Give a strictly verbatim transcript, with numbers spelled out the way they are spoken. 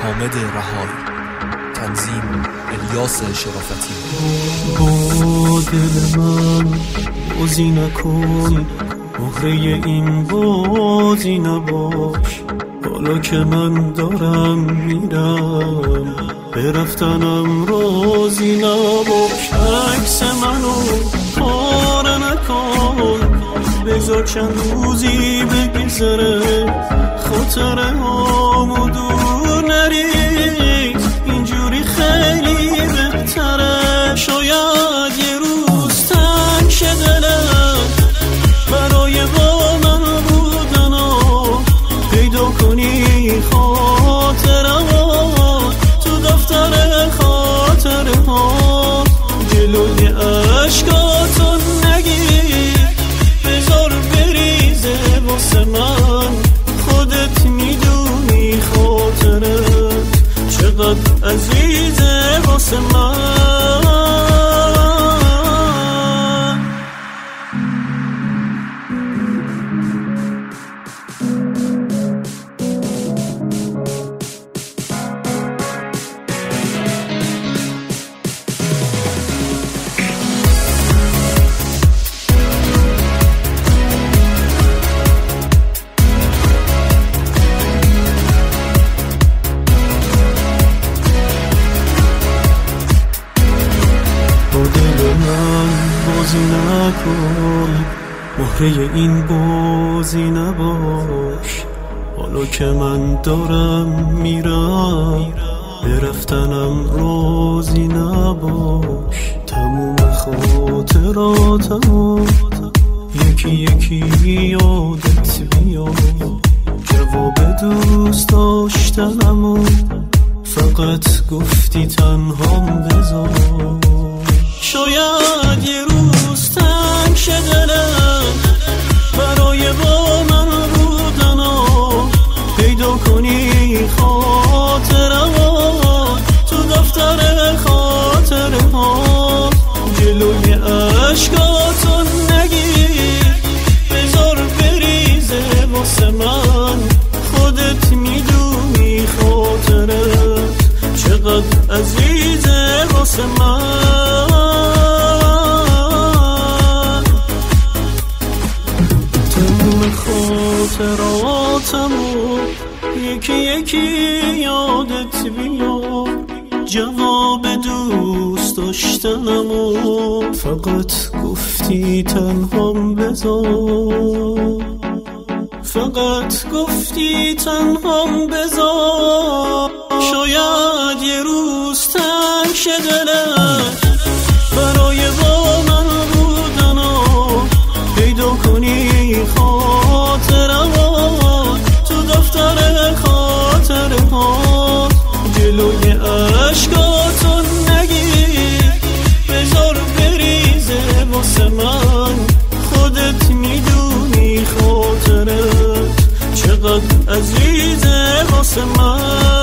حامد رهایی، تنظیم الیاس شرافتی. با دل من بازی نکن، مهره این بازی نباش. حالا که من دارم میرم، به رفتنم راضی نباش. عکس منو پاره نکن، بذار چند روزی بگذره، خاطره هامو دور نریز. اینجوری خیلی بهتره. شاید یه روز تنگ شه دلم برای با من بودنم، پیدا کنی خاطرم تو دفتر خاطره ها. جلوی عشقاتو نگیر، بذار بریزه واسه من. خودت میدونی خاطرت چقدر عزیزه واسه من. بازی نکن، مهره این بازی نباش. حالا که من دارم میرم، به رفتنم راضی نباش. تموم خاطراتم یکی یکی یادت بیاد. جواب دوست داشتنمو فقط گفتی تنهام بذار. شاید یه روز تنگ شه دلم برای با من بودنم، پیدا کنی خاطرم تو دفتر خاطره ها. جلوی عشقاتو نگیر، بذار بریزه واسه من. خودت میدونی خاطرت چقدر عزیزه واسه من. خاطراتمو یکی یکی یادت بیاد. جواب دوست داشتنمو فقط گفتی تنهام بذار. فقط گفتی تنهام بذار. شاید یه روز تنگ شه دلم برای با من بودنم، پیدا کنی خاطرم تو دفتر خاطره ها. جلوی عشقاتو نگیر، بذار بریزه واسه من. خودت میدونی خاطرت چقدر عزیزه واسه من.